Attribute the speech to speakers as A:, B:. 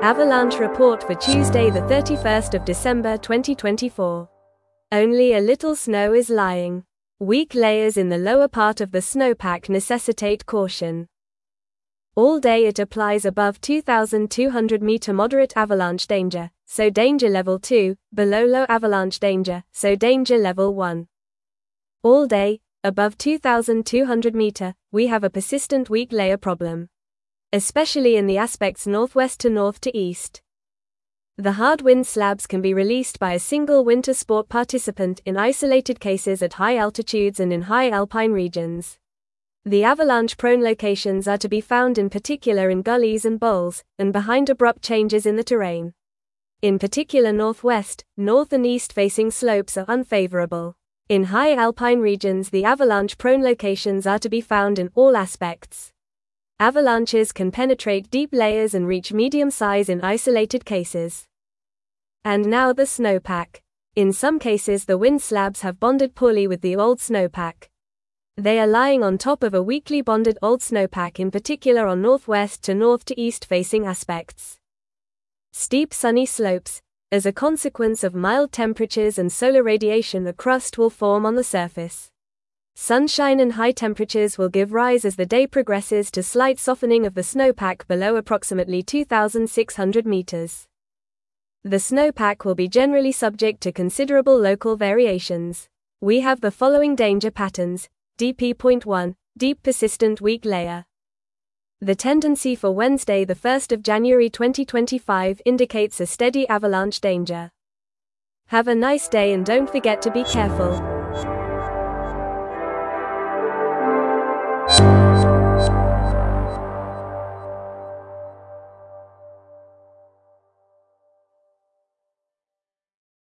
A: Avalanche report for Tuesday the 31st of December 2024. Only a little snow is lying. Weak layers in the lower part of the snowpack necessitate caution. All day it applies above 2,200 meter moderate avalanche danger, so danger level 2, below low avalanche danger, so danger level 1. All day, above 2,200 meter, we have a persistent weak layer problem, especially in the aspects northwest to north to east. The hard wind slabs can be released by a single winter sport participant in isolated cases at high altitudes and in high alpine regions. The avalanche-prone locations are to be found in particular in gullies and bowls, and behind abrupt changes in the terrain. In particular northwest, north and east-facing slopes are unfavorable. In high alpine regions the avalanche-prone locations are to be found in all aspects. Avalanches can penetrate deep layers and reach medium size in isolated cases. And now the snowpack. In some cases the wind slabs have bonded poorly with the old snowpack. They are lying on top of a weakly bonded old snowpack, in particular on northwest to north to east facing aspects. Steep sunny slopes. As a consequence of mild temperatures and solar radiation, a crust will form on the surface. Sunshine and high temperatures will give rise as the day progresses to slight softening of the snowpack below approximately 2,600 meters. The snowpack will be generally subject to considerable local variations. We have the following danger patterns. DP.1, deep persistent weak layer. The tendency for Wednesday the 1st of January 2025 indicates a steady avalanche danger. Have a nice day and don't forget to be careful.